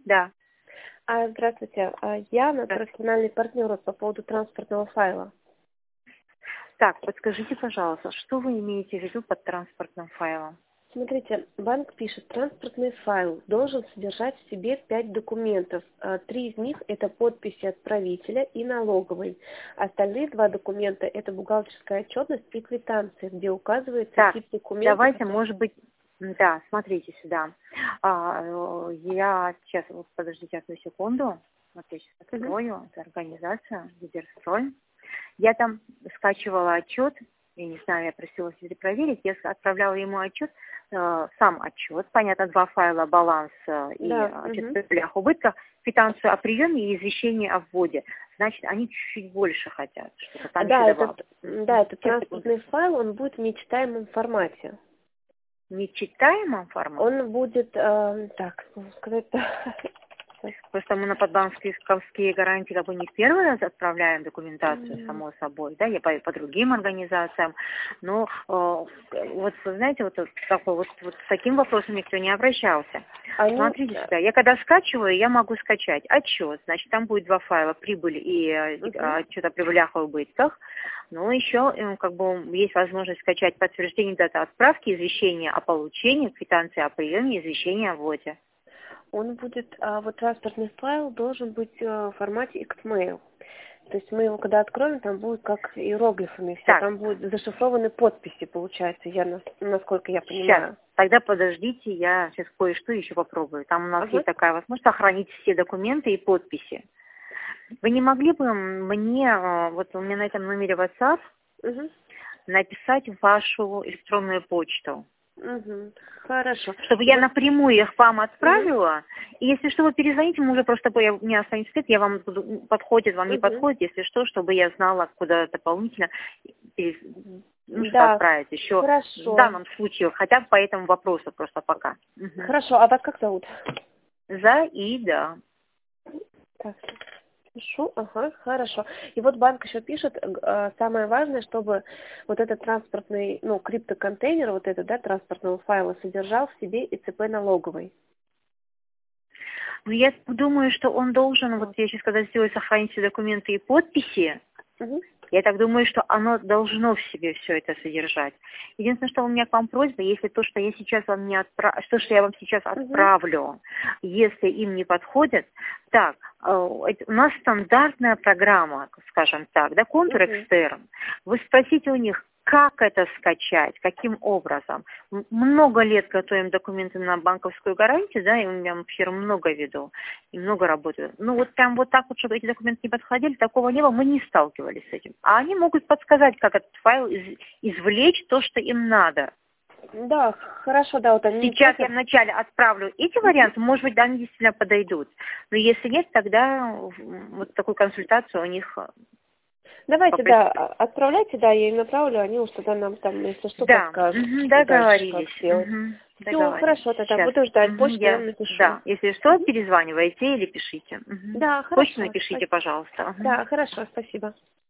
Да. Здравствуйте. Я Да. профессиональный партнер по поводу транспортного файла. Так, подскажите, пожалуйста, что вы имеете в виду под транспортным файлом? Смотрите, банк пишет, транспортный файл должен содержать в себе 5 документов. 3 из них это подписи отправителя и налоговой. Остальные 2 документа это бухгалтерская отчетность и квитанция, где указывается Так, тип документа. давайте, может быть, да, смотрите сюда. Я сейчас, вот, подождите одну секунду. Вот я сейчас открою эту организацию, Лидерстрой. Я там скачивала отчет, я не знаю, я просила себе проверить, я отправляла ему отчет, сам отчет, понятно, 2 файла, баланс и отчет о прибылях, убытках, квитанцию о приеме и извещение о вводе. Значит, они чуть-чуть больше хотят, чтобы там еще добавить. Этот транспортный файл, он будет в нечитаемом формате. В нечитаемом формате? Он будет, так, сказать, Просто мы на подбанковские гарантии как бы не в первый раз отправляем документацию, само собой, да, я по другим организациям, но вот, вы знаете, вот с таким вопросом никто не обращался. Смотрите сюда, я когда скачиваю, я могу скачать отчет, значит, там будет 2 файла, прибыль и отчет о прибылях и убытках, но еще как бы есть возможность скачать подтверждение даты отправки, извещение о получении, квитанции о приеме, извещение о вводе. Он будет, вот транспортный файл должен быть в формате XML. То есть мы его когда откроем, там будет как иероглифами все, Так. там будут зашифрованы подписи, получается, насколько я понимаю. Сейчас, тогда подождите, я сейчас кое-что еще попробую. Там у нас есть такая возможность сохранить все документы и подписи. Вы не могли бы мне, вот у меня на этом номере WhatsApp, написать вашу электронную почту? Хорошо. Чтобы я напрямую их вам отправила, и если что, вы перезвоните, мы уже просто, у меня останется ответ, я вам подходит, вам не подходит, если что, чтобы я знала, куда дополнительно что отправить еще. Хорошо. В данном случае, хотя бы по этому вопросу просто пока. Хорошо, а вас как зовут? Заида. Так, пишу, хорошо. И вот банк еще пишет, самое важное, чтобы вот этот транспортный, криптоконтейнер, вот этот, транспортного файла содержал в себе ИЦП налоговой. Ну, я думаю, что он должен, вот я сейчас когда сделаю сохранить все документы и подписи, я так думаю, что оно должно в себе все это содержать. Единственное, что у меня к вам просьба, если то, что я сейчас вам не что я вам сейчас отправлю, если им не подходит, так, у нас стандартная программа, скажем так, да, контур экстерн. Вы спросите у них, как это скачать, каким образом. Много лет готовим документы на банковскую гарантию, да, и у меня фирм много веду, и много работаю. Ну вот прям вот так вот, чтобы эти документы не подходили, такого не было, мы не сталкивались с этим. А они могут подсказать, как этот файл извлечь то, что им надо. Да, хорошо, да, вот они. Сейчас я вначале отправлю эти варианты, может быть, да, они действительно подойдут. Но если нет, тогда вот такую консультацию у них... Давайте, отправляйте, я им направлю, они уж тогда нам там, если что, подскажут. Договорились. Все, хорошо, тогда буду ждать почту, я вам напишу. Да, если что, перезванивайте или пишите. Да, хорошо. Почту напишите, пожалуйста. Да, хорошо, спасибо.